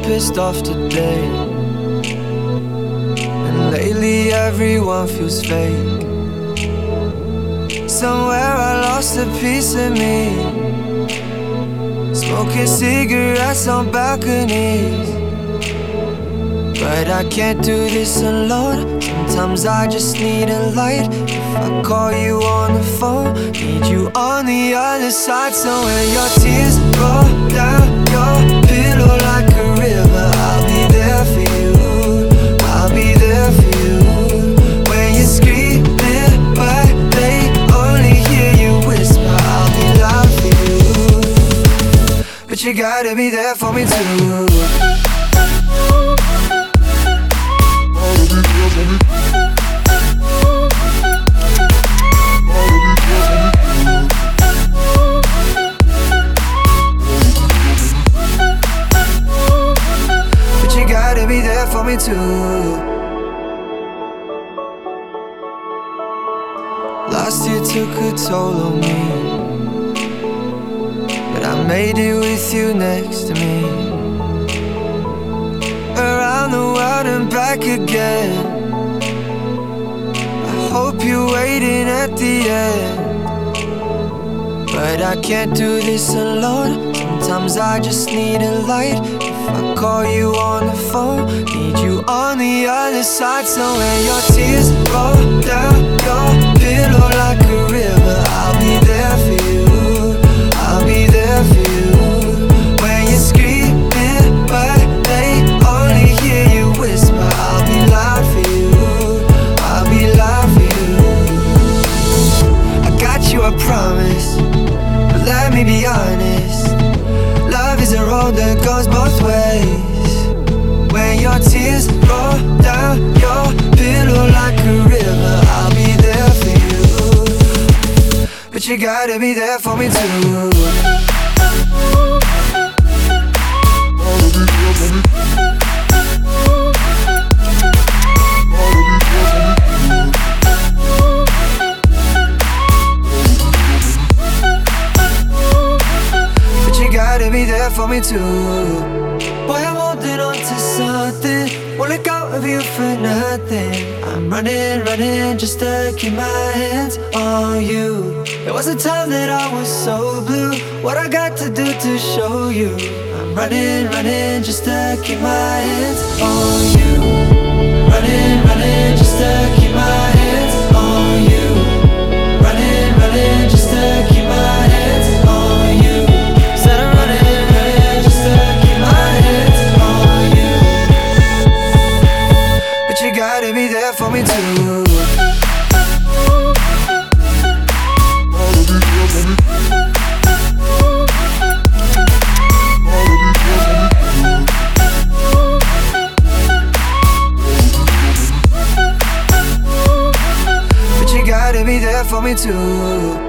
pissed off today, and lately everyone feels fake. Somewhere I lost a piece of me, smoking cigarettes on balconies. But I can't do this alone. Sometimes I just need a light. If I call you on the phone, need you on the other side. So when your tears roll down your pillow like a river, I'll be there for you, I'll be there for you. When you're screaming but they only hear you whisper, I'll be loud for you. But you gotta be there for me too. Be there for me too. Last year took a toll on me, but I made it with you next to me. Around the world and back again. I hope you're waiting at the end. But I can't do this alone. Sometimes I just need a light. If I call you on the phone, need you on the other side. So when your tears roll down your pillow like a river, I'll be there for you, I'll be there for you. When you're screaming but they only hear you whisper, I'll be loud for you, I'll be loud for you. I got you, I promise. Let me be honest, love is a road that goes both ways. When your tears roll down your pillow like a river, I'll be there for you. But you gotta be there for me too. Gotta be there for me too. Boy, I'm holding on to something, won't let go of you for nothing. I'm running, running just to keep my hands on you. There was a time that I was so blue. What I got to do to show you? I'm running, running just to keep my hands on you. Running, running just to keep my hands on you. Running, running just to keep my hands on you. You gotta be there for me too. But you gotta be there for me too.